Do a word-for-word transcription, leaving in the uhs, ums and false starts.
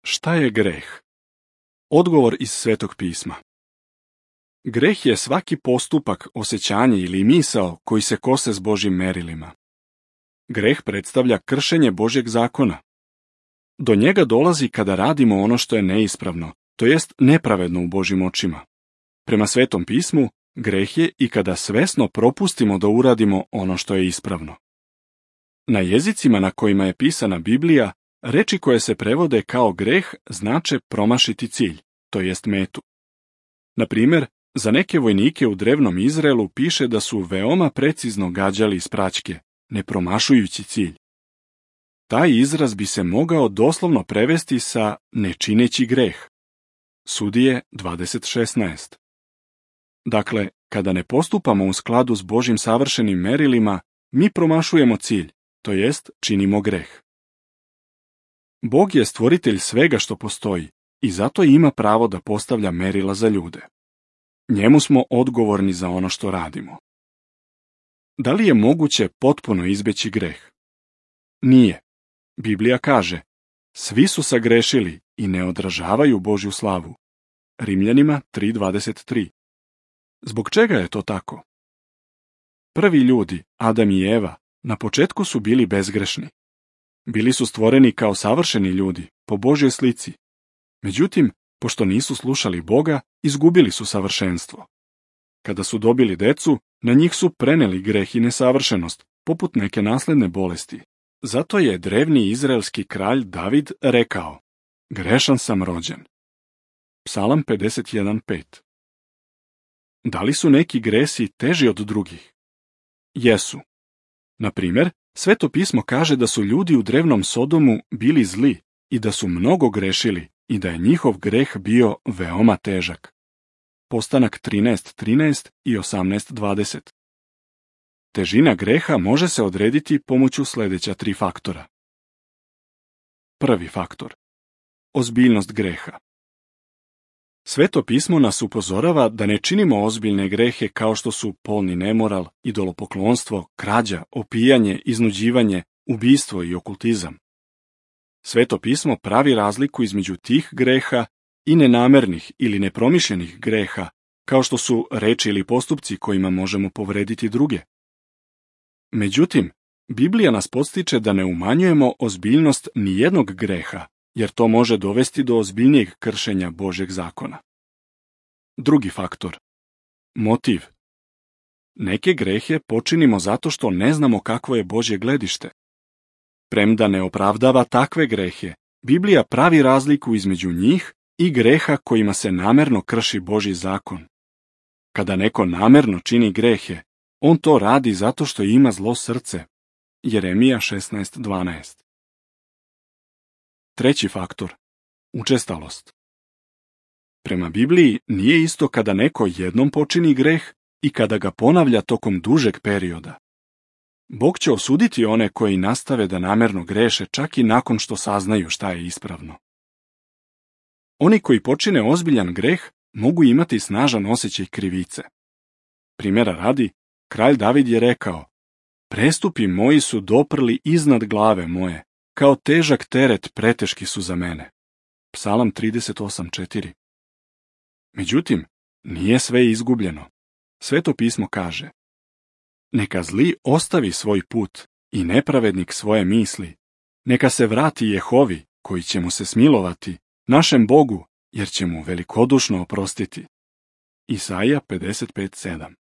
Šta je greh? Odgovor iz Svetog pisma. Greh je svaki postupak, osjećanje ili misao koji se kose s Božjim merilima. Greh predstavlja kršenje Božjeg zakona. Do njega dolazi kada radimo ono što je neispravno, to jest nepravedno u Božjim očima. Prema Svetom pismu, greh je i kada svesno propustimo da uradimo ono što je ispravno. Na jezicima na kojima je pisana Biblija, reči koje se prevode kao greh znače promašiti cilj, to jest metu. Na primjer, za neke vojnike u drevnom Izraelu piše da su veoma precizno gađali iz praćke, ne promašujući cilj. Taj izraz bi se mogao doslovno prevesti sa ne čineći greh. Sudije dvadeset šesnaest. Dakle, kada ne postupamo u skladu s Božjim savršenim merilima, mi promašujemo cilj, to jest činimo greh. Bog je stvoritelj svega što postoji i zato ima pravo da postavlja merila za ljude. Njemu smo odgovorni za ono što radimo. Da li je moguće potpuno izbjeći greh? Nije. Biblija kaže, svi su sagrešili i ne odražavaju Božju slavu. Rimljanima tri dvadeset tri. Zbog čega je to tako? Prvi ljudi, Adam i Eva, na početku su bili bezgrešni. Bili su stvoreni kao savršeni ljudi, po Božjoj slici. Međutim, pošto nisu slušali Boga, izgubili su savršenstvo. Kada su dobili decu, na njih su preneli greh i nesavršenost, poput neke nasledne bolesti. Zato je drevni izraelski kralj David rekao, grešan sam rođen. Psalam pedeset jedan pet. Da li su neki gresi teži od drugih? Jesu. Na primjer, Sveto pismo kaže da su ljudi u drevnom Sodomu bili zli i da su mnogo grešili i da je njihov greh bio veoma težak. Postanak trinaest trinaest i osamnaest dvadeset. Težina greha može se odrediti pomoću sljedeća tri faktora. Prvi faktor. Ozbiljnost greha. Sveto pismo nas upozorava da ne činimo ozbiljne grehe kao što su polni nemoral, idolopoklonstvo, krađa, opijanje, iznuđivanje, ubistvo i okultizam. Sveto pismo pravi razliku između tih greha i nenamernih ili nepromišljenih greha, kao što su reči ili postupci kojima možemo povrediti druge. Međutim, Biblija nas podstiče da ne umanjujemo ozbiljnost nijednog greha, jer to može dovesti do ozbiljnijeg kršenja Božjeg zakona. Drugi faktor. Motiv. Neke grehe počinimo zato što ne znamo kakvo je Božje gledište. Premda ne opravdava takve grehe, Biblija pravi razliku između njih i greha kojima se namerno krši Božji zakon. Kada neko namerno čini grehe, on to radi zato što ima zlo srce. Jeremija šesnaest dvanaest. Treći faktor. Učestalost. Prema Bibliji nije isto kada neko jednom počini greh i kada ga ponavlja tokom dužeg perioda. Bog će osuditi one koji nastave da namerno greše čak i nakon što saznaju šta je ispravno. Oni koji počine ozbiljan greh mogu imati snažan osjećaj krivice. Primjera radi, kralj David je rekao, prestupi moji su doprli iznad glave moje, kao težak teret preteški su za mene. Psalam trideset osam četiri. Međutim, nije sve izgubljeno. Sveto pismo kaže, neka zli ostavi svoj put i nepravednik svoje misli, neka se vrati Jehovi koji će mu se smilovati, našem Bogu, jer će mu velikodušno oprostiti. Isaija pedeset pet sedam.